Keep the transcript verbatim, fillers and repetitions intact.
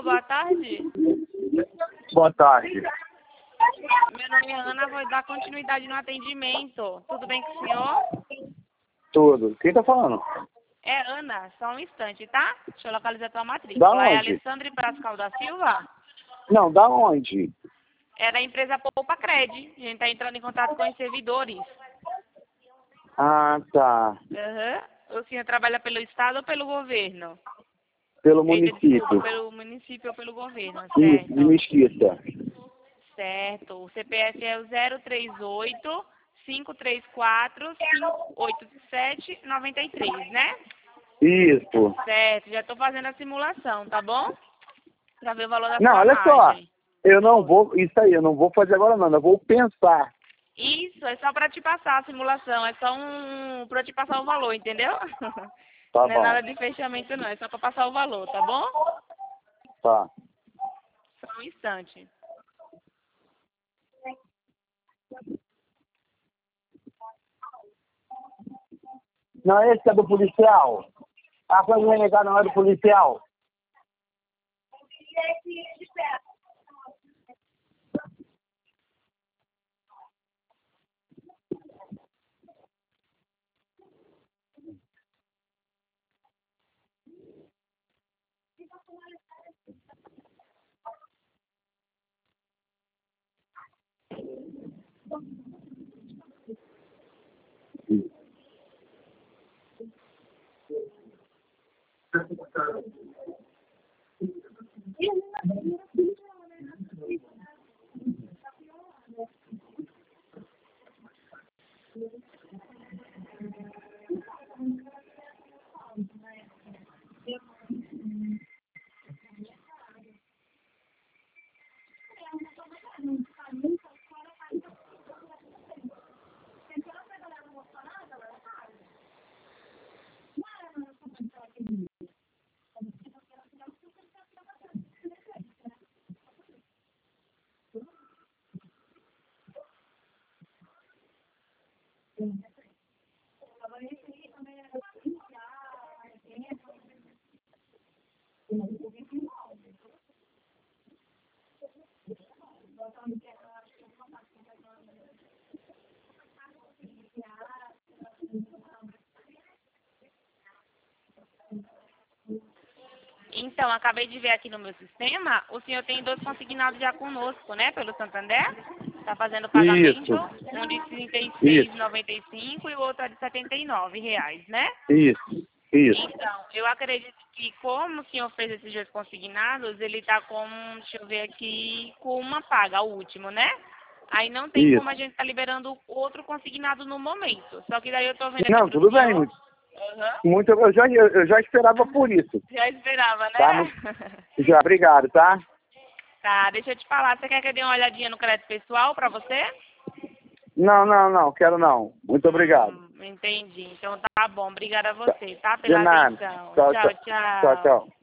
boa tarde. Boa tarde. Meu nome é Ana, vou dar continuidade no atendimento. Tudo bem com o senhor? Tudo. Quem tá falando? É Ana, só um instante, tá? Deixa eu localizar a tua Da matrícula. É onde? Alessandra Brascal da Silva? Não, da onde? É da empresa Poupa Cred. A gente tá entrando em contato com os servidores. Ah, tá. Aham. O senhor trabalha pelo Estado ou pelo governo? Pelo Eita, município. desculpa, pelo município ou pelo governo, Isso, de certo? Mesquita. Certo. O C P F é o zero três oito, cinco três quatro, cinco oito sete, nove três, né? Isso. Certo, já estou fazendo a simulação, tá bom? Para ver o valor da Não, sua olha só. margem. Eu não vou, isso aí, eu não vou fazer agora não, eu vou pensar. Isso, é só para te passar a simulação, é só um para te passar o valor, entendeu? Tá Não é bom. nada de fechamento não, é só para passar o valor, tá bom? Tá. Só um instante. Não, esse é do policial. A coisa renegar não é do policial. Então, acabei de ver aqui no meu sistema, o senhor tem dois consignados já conosco, né, pelo Santander? Está fazendo pagamento, Isso. um de trinta e seis reais e Isso. noventa e cinco e o outro é de setenta e nove reais, né? Isso. Isso. Então, eu acredito que como o senhor fez esses dois consignados, ele está com, deixa eu ver aqui, com uma paga, o último, né? Aí não tem Isso. como a gente estar tá liberando outro consignado no momento. Só que daí eu estou vendo aqui Não, pro tudo bem. senhor. Muito, Aham. muito- eu, já, eu, eu já esperava por isso. Já esperava, Tá? né? Já, obrigado, tá? Tá, deixa eu te falar. Você quer que eu dê uma olhadinha no crédito pessoal pra você? Não, não, não, quero não. Muito obrigado. Hum, entendi. Então tá bom. Obrigada a você, tá? De Pela nada. atenção. Tchau, Tchau, tchau. Tchau, tchau. tchau.